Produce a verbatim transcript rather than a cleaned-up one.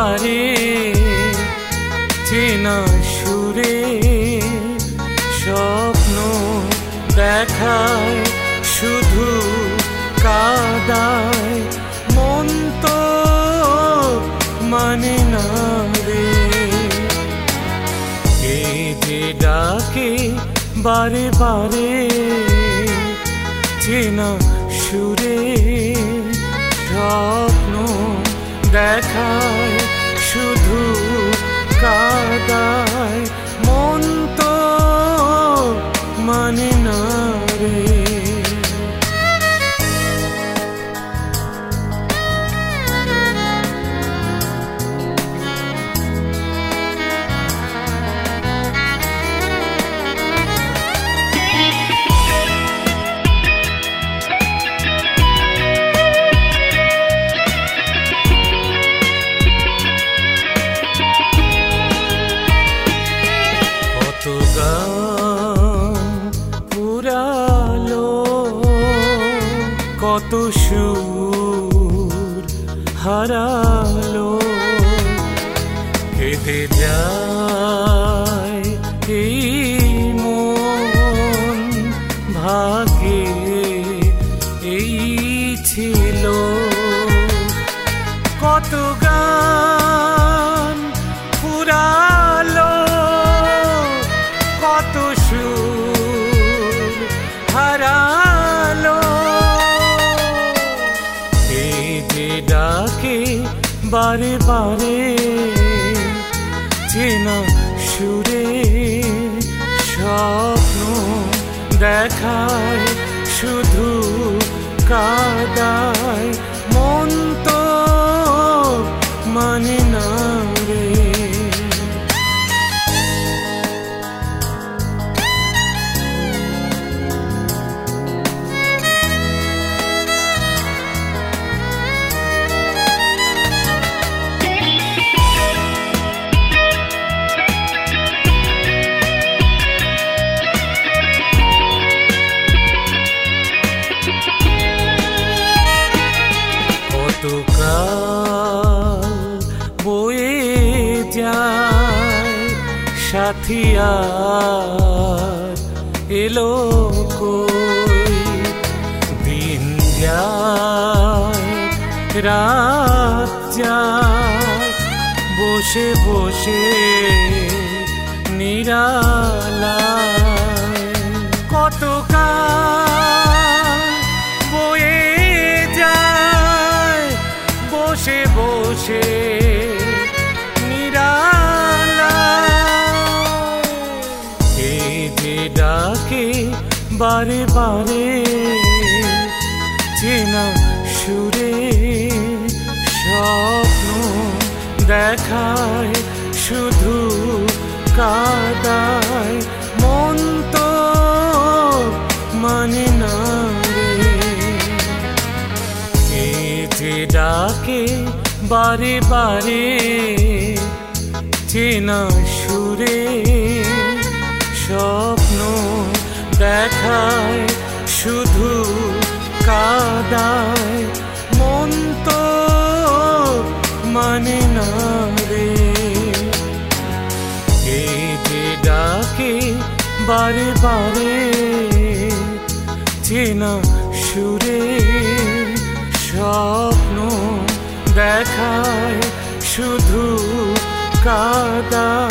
বারে চেনা সুরে স্বপ্ন দেখায় শুধু কাদায় মন তো মানে না রে। এই যে ডাকে বারে বারে চেনা সুরে স্বপ্ন দেখায় শুধু কাদায় মন তো মানে না রে। কত সুর হারালো কেঁদে যায় এই মন ভাগে এই ছিল কত গান ফুরালো কত সুর হারালো ডাকে বারে বারে চেনা সুরে স্বপ্ন দেখায় শুধু কাদায় মন তো মানে না রে। কতকাল বয়ে যায় সাথী আর এলো কই দিন যায় রাত যায় বসে বসে নিরালায় কতকাল বয়ে বসে বসে নিরালায় এই যে ডাকে বারে বারে চেনা সুরে স্বপ্ন দেখায় শুধু কাদায় মন তো মানে না রে। যে ডাকে বারে বারে চেনা সুরে স্বপ্ন দেখায় শুধু কাদায় মন তো মানে না রে। এই যে ডাকে বারে বারে চেনা সুরে স্বপ্ন দেখায় শুধু কাদা।